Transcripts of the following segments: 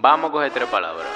Vamos a coger 3 palabras.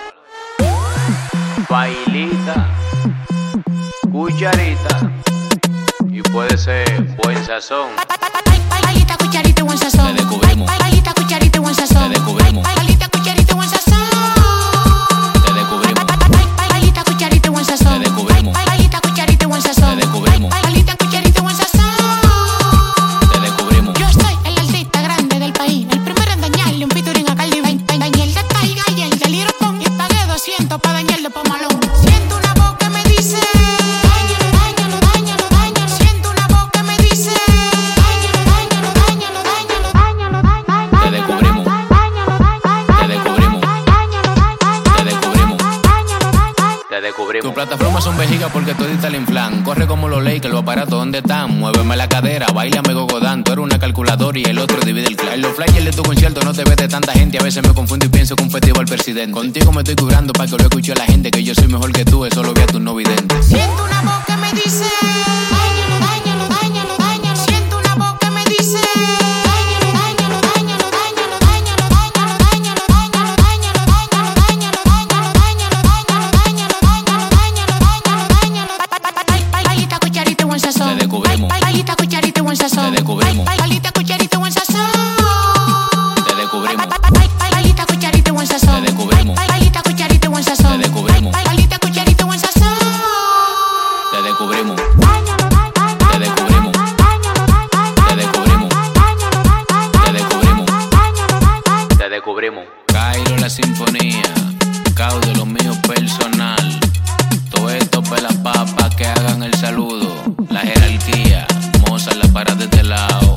Bailita, cucharita y puede ser buen sazón. Bailita, cucharita y buen sazón. Te descubrimos. Bailita, cucharita y buen sazón. Te descubrimos. Bailita, cucharita y buen sazón. Te descubrimos. Bailita, cucharita y buen sazón. Te descubrimos. Bailita, cucharita y buen sazón. Te descubrimos. Bailita, cucharita y buen sazón. Te descubrimos. Yo soy el artista grande del país, el primero en dañarle un featuring a Cardi B. Dañé el de Taiga y el de Little Pump y pagué 200 pa' dañarle pa' Malone. Siento una voz que me dice dáñalo, dáñalo, dáñalo, dáñalo. Siento una voz que me dice dáñalo, dáñalo, dáñalo, dáñalo, dáñalo, dáñalo. Te descubrimos. Te descubrimos. Te descubrimos. Te descubrimos. Tu plataforma son vejiga porque todita el inflan. Corre como los Lakers, los aparatos ¿dónde están? Muéveme la cadera, bailame gogodán. Tú eres una calculadora y el otro divide el clan. En los flyers de tu concierto no te ves de tanta gente. A veces me confundo y pienso que un festival presidente. Contigo me estoy curando para que lo escuche la gente. Que yo soy mejor que tú, eso lo ve a tu no vidente. Siento una voz que me dice dáñalo, dáñalo, dáñalo, dáñalo. Siento una voz que me dice dáñalo, dáñalo, dáñalo, dáñalo, dáñalo, dáñalo, dáñalo, dáñalo, dáñalo, dáñalo, dáñalo, dáñalo, dáñalo, dáñalo, dáñalo, dáñalo. Bailita, cucharita y buen sazón. Te descubrimos. Bailita, cucharita y buen sazón. Te descubrimos. Bailita, cucharita y buen sazón. Te descubrimos. Bailita, cucharita y buen sazón. Te descubrimos. Bailita, cucharita y buen sazón. Te descubrimos. Bailita, cucharita y buen sazón. Te descubrimos. Te descubrimos. Te descubrimos. Te descubrimos. Te descubrimos. Cairo la sinfonía, Caudo lo mío personal. Todo esto para las papas que hagan el saludo. La jerarquía, Mozart la para de este lado.